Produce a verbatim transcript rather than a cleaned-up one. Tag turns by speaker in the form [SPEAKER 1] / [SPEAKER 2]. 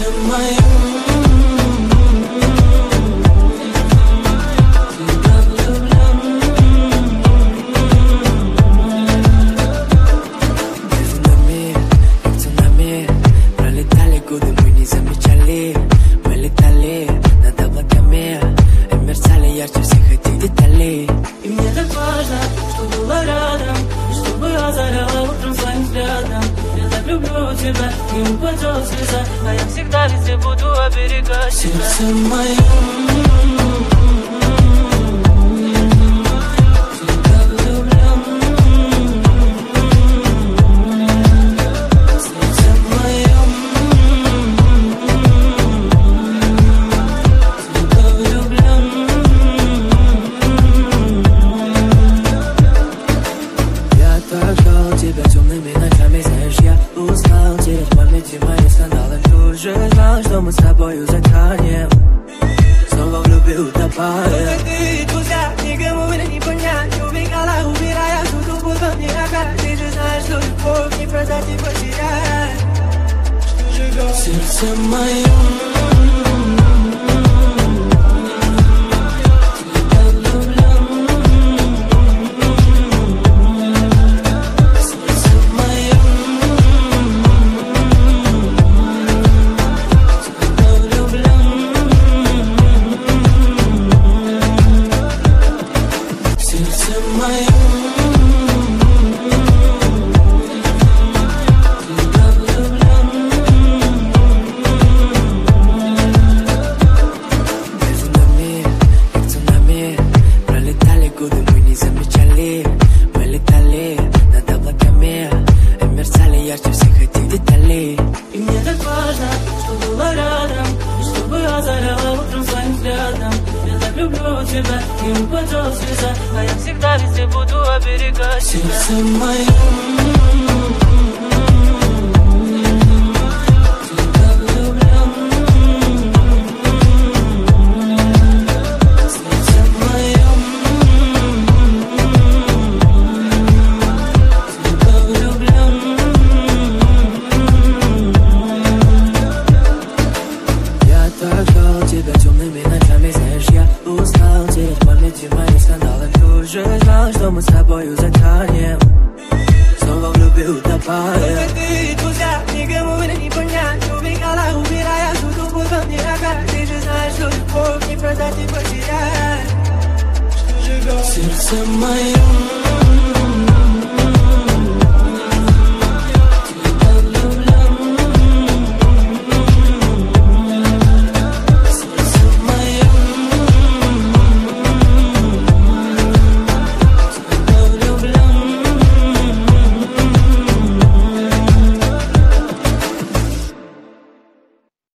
[SPEAKER 1] сердце мое. И мне так важно, что была рядом, и чтобы озаряла утром своим взглядом. Я так люблю тебя, не упадет слеза, а я всегда везде буду оберегать тебя. Сердце мое. Что мы с тобою затянем, снова влюбил утопая. Только ты и друзья, никому это не понять. Убегала, убирая всю тупую во мне опять. Ты же знаешь, что любовь не продать и потерять. Что живет сердце мое. И мне так важно, что была рядом, и чтобы озаряла утром своим взглядом. Я так люблю тебя, не упадет слеза, а я всегда везде буду оберегать тебя. Сердце мое. Тебя темными ночами, знаешь, я устал терять в памяти мои скандалы. Тоже знал, что мы с тобою затянем, снова влюбил утопая. Только ты и друзья, никому это не понять. Убегала, убирая всю тупую во мне опять. Ты же знаешь, что любовь не продать и потерять. Что живет сердце мое.